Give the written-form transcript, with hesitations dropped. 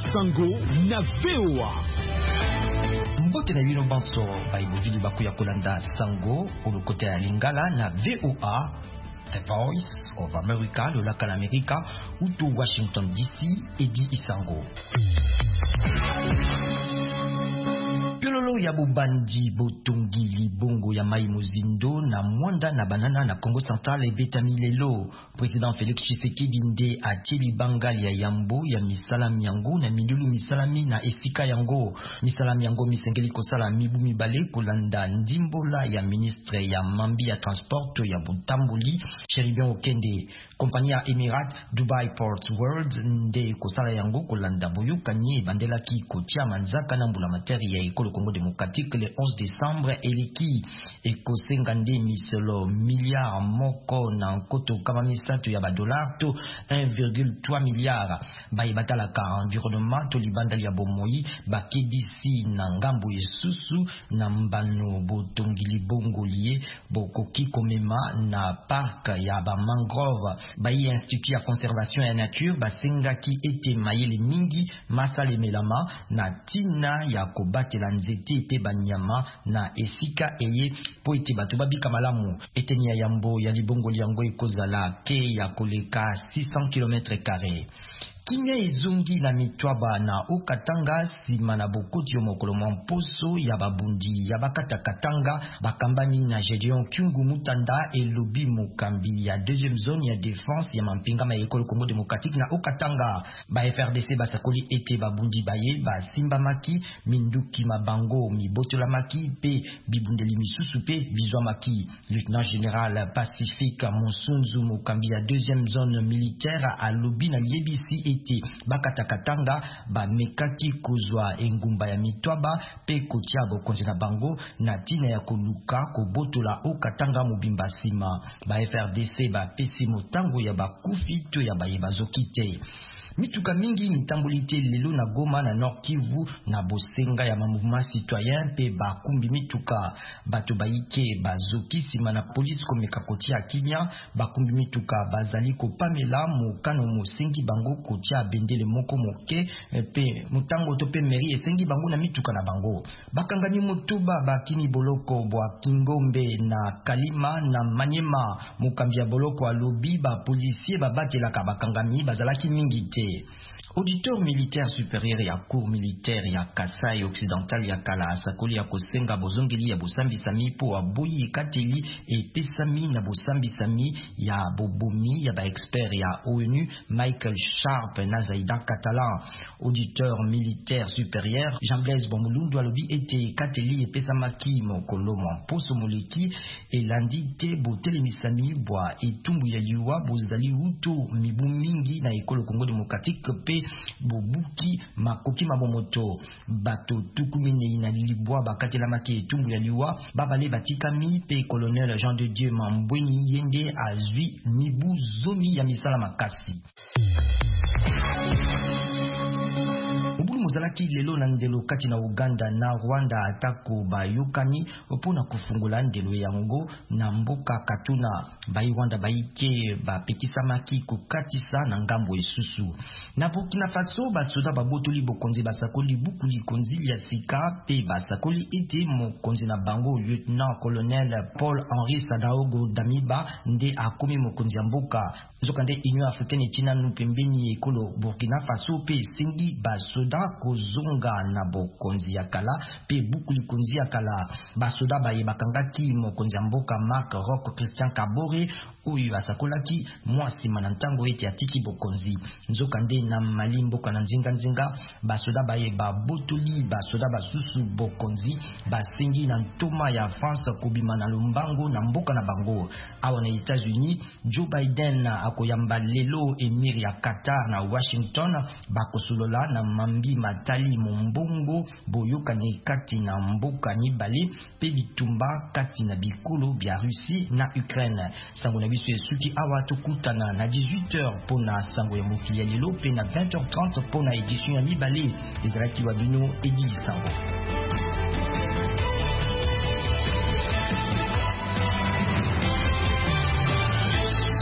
Sango na VOA. Mbote na bino banso baibuvili bakuya kolanda Sango olokote ya Lingala na VOA, The Voice of America, le lac l'Amérique, ou to Washington DC, Edi Isango. Pilolo ya bubandi botongili bongo ya mai muzindo na mwanda na banana na Congo Central e betami lelo. Président Félix Tshisekedi nde atili bangali ya yambo ya misalami yango na midulu misalami na esika yango. Misalami yango misengeli kosala mibu mibale kolanda ndimbola ya ministre ya mambi ya transport ya butambuli Cheribion Okende. Kompani ya Emirat Dubai Ports World nde kosala yango kolanda boyokani bandela ki kotia manzaka na mbula materi ya ekolo Congo démocratique le 11 décembre eleki ekosenga nde miselo milliard moko na nkoto kama misato ya badolar to 1,3 milliard bayi batalaka environnement to libandali ya bomoi bakebisi na ngambo esusu na mbano botongili bongo lié bokoki komema na parc ya ba mangrove bayi institut ya conservation ya nature basengaki ete mayele mingi masale melama na tina ya kobatela nzete pe banyama na esika eye po ete bato babika malamu eteni ya yambo ya libongo liango ekozala ke ya koleka 600 km². Kinga ezungi na mitwaba na okatanga sima na bokoti yo mokolo mposo ya babundi ya bakata katanga bakambani na Gédéon Kyungu Mutanda elobi mokambi ya deuxième zone ya défense ya mampinga ma ekolo Congo démocratique na okatanga ba FRDC basakoli ete babundi baye ba simba maki minduki mabango mibotola maki pe bibundeli misusu pe bizwa maki. Lieutenant général Pacifique Monsunzu mokambi ya deuxième zone militaire alobi na liebisi bakata katanga ba mekaki kozwa engumba ya mitwaba pe kotia bokonzi na bango na tina ya koluka kobotola okatanga mobimba sima ba FRDC ba pesi motango ya bakufi to ya bayebazokite. Mituka mingi mitambulite lelo na Goma na Nord Kivu na bosenga ya mouvement citoyen pe bakumbi mituka bato baike bazoki sima na police komeka kotia kinya bakumbi mituka bazali kopamela mokano mosengi bango kotia bendele moko moke pe mutango to pe mairie esengi bango na mituka na bango bakangani motuba bakini boloko bwa Kingombe na Kalima na Manyema mokambi ya boloko alobi ba policier babatelaka bakangami bazalaki mingi te. Auditeur militaire supérieur ya cour militaire ya Kasai occidental ya Kala sakoli ya kosenga bozongeli ya bosambi sami po aboyi kateli e pesami na bosambi sami ya bobomi ya ba expert ya ONU Michael Sharp na Zaida Catalan. Auditeur militaire supérieur Jean-Blaise Bomulundu alobi ete kateli e pesamaki mokolo mposo moleki elandi te botele misami bwa etumbu ya liwa bozali uto mibu mingi na ekolo Congo démocratique pe bobuki makoki mabomoto bato tukumine na libwa bakatela maki etumbu ya liwa babale batikami pe colonel Jean de Dieu Mambweni yende azwi mibu zomi ya misala makasi. Muzalaki lelo na ndelo kati na Uganda na Rwanda atako bayokani opona kufungula ndelo yango na mboka Katuna bayi Rwanda bayike bapekisamaki kokatisa na ngambo esusu. Na Burkina Faso basoda babotoli bokonzi basakoli bukuli konzili ya sika pe basakoli ete mokonzi na bango lieutenant colonel Paul Henri Sadaogo Damiba nde akomi mokonzi ya mboka. Nzokande Union Africaine tina nupembeni ekolo Burkina Faso pe singi basoda kozonga na bokonzi ya kala pe bukuli konzi ya kala basoda baye bakangaki mokonzi ya mboka Marc Roch Christian Kabore oyo asakolaki mwasi manantango ete atiki bokonzi. Nzokande na mali mboka na nzinga basoda baye babotoli basoda basusu bokonzi basengi na ntoma ya France kobima na lombango na mboka na bango. Awa na États-Unis Joe Biden akoyamba lelo emir ya Qatar na Washington bakosolola na mambi matali mombongo boyokani kati na mboka mibale pe bitumba kati na bikolo bya Russie na Ukraine. Sango na biso esuki awa tokutana na 18h pona sango ya mokili ya lelo pe na 20h30 pona edition ya mibale ezalaki wa bino Edi Sango.